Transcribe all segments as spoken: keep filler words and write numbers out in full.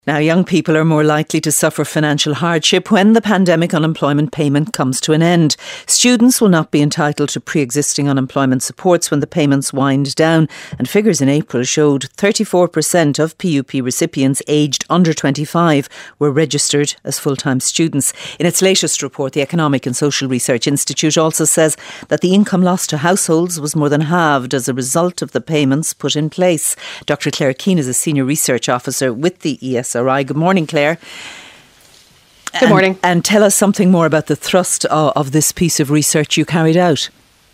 Now, young people are more likely to suffer financial hardship when the pandemic unemployment payment comes to an end. Students will not be entitled to pre-existing unemployment supports when the payments wind down, and figures in April showed thirty-four percent of P U P recipients aged under twenty-five were registered as full-time students. In its latest report, the Economic and Social Research Institute also says that the income lost to households was more than halved as a result of the payments put in place. Doctor Claire Keane is a Senior Research Officer with the E S R I. Good morning, Claire. Good morning. And, and tell us something more about the thrust of, of this piece of research you carried out.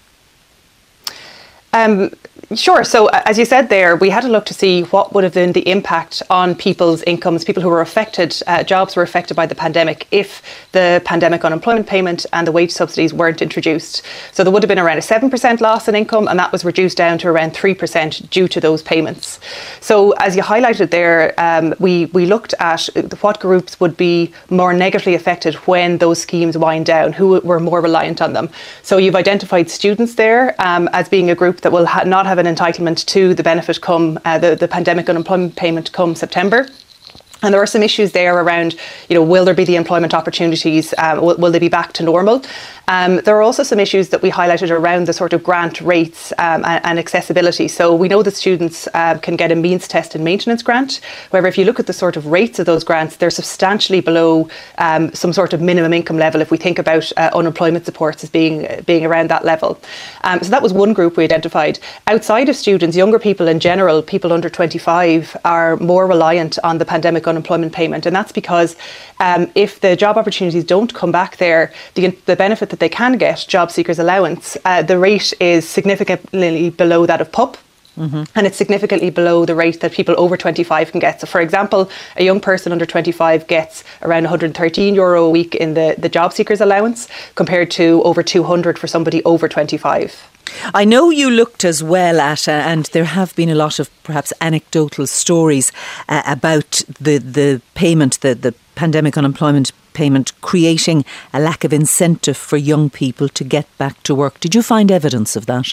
Um, sure. So as you said there, we had to look to see what would have been the impact on people's incomes, people who were affected, uh, jobs were affected by the pandemic, if the pandemic unemployment payment and the wage subsidies weren't introduced. So there would have been around a seven percent loss in income, and that was reduced down to around three percent due to those payments. So as you highlighted there, um, we, we looked at what groups would be more negatively affected when those schemes wind down, who were more reliant on them. So you've identified students there um, as being a group that will ha- not have an entitlement to the benefit come uh, the, the pandemic unemployment payment come September. And there are some issues there around, you know, will there be the employment opportunities? Um, will, will they be back to normal? Um, there are also some issues that we highlighted around the sort of grant rates um, and, and accessibility. So we know that students uh, can get a means test and maintenance grant. However, if you look at the sort of rates of those grants, they're substantially below um, some sort of minimum income level if we think about uh, unemployment supports as being, being around that level. Um, so that was one group we identified. Outside of students, younger people in general, people under twenty-five, are more reliant on the pandemic unemployment payment, and that's because um, if the job opportunities don't come back there, the, the benefit that they can get, job seekers allowance, uh, the rate is significantly below that of P U P. Mm-hmm. And it's significantly below the rate that people over twenty-five can get. So for example, a young person under twenty-five gets around one hundred thirteen euro a week in the, the job seekers allowance, compared to over two hundred for somebody over twenty-five. I know you looked as well at, uh, and there have been a lot of perhaps anecdotal stories uh, about the, the payment, the, the pandemic unemployment payment, creating a lack of incentive for young people to get back to work. Did you find evidence of that?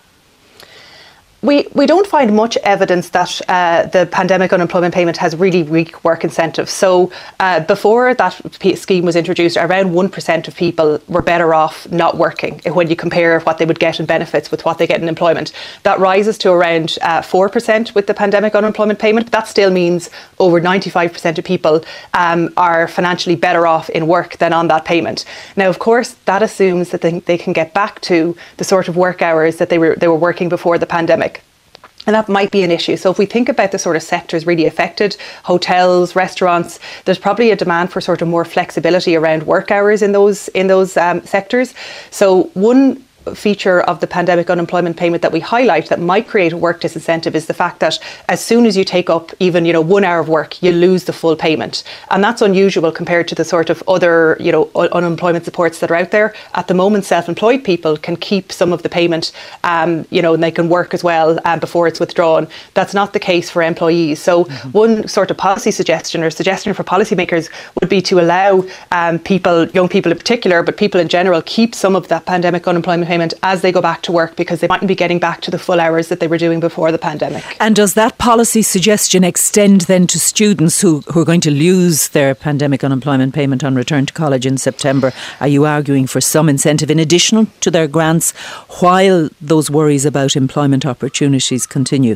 We we don't find much evidence that uh, the pandemic unemployment payment has really weak work incentives. So uh, before that p- scheme was introduced, around one percent of people were better off not working when you compare what they would get in benefits with what they get in employment. That rises to around uh, four percent with the pandemic unemployment payment. But that still means over ninety-five percent of people um, are financially better off in work than on that payment. Now, of course, that assumes that they, they can get back to the sort of work hours that they were they were working before the pandemic. And that might be an issue. So if we think about the sort of sectors really affected, hotels, restaurants, there's probably a demand for sort of more flexibility around work hours in those in those um, sectors. So one feature of the pandemic unemployment payment that we highlight that might create a work disincentive is the fact that as soon as you take up even, you know, one hour of work, you lose the full payment. And that's unusual compared to the sort of other, you know, un- unemployment supports that are out there. At the moment, self-employed people can keep some of the payment, um, you know, and they can work as well um, before it's withdrawn. That's not the case for employees. So mm-hmm. one sort of policy suggestion or suggestion for policymakers would be to allow um, people, young people in particular, but people in general, keep some of that pandemic unemployment payment as they go back to work, because they mightn't be getting back to the full hours that they were doing before the pandemic. And does that policy suggestion extend then to students who, who are going to lose their pandemic unemployment payment on return to college in September? Are you arguing for some incentive in addition to their grants while those worries about employment opportunities continue?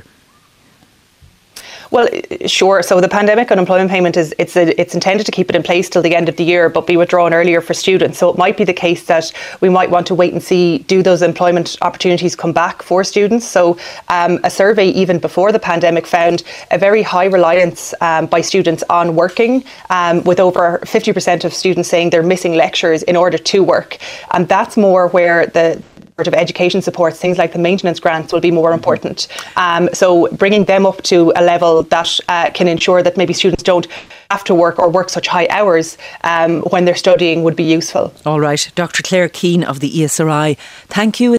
Well, sure. So the pandemic unemployment payment is it's a, it's intended to keep it in place till the end of the year, but be withdrawn earlier for students. So it might be the case that we might want to wait and see, do those employment opportunities come back for students? So um, a survey even before the pandemic found a very high reliance um, by students on working, um, with over fifty percent of students saying they're missing lectures in order to work. And that's more where the sort of education supports, things like the maintenance grants, will be more important. Um, so bringing them up to a level that uh, can ensure that maybe students don't have to work or work such high hours um, when they're studying would be useful. All right. Doctor Claire Keane of the E S R I, thank you.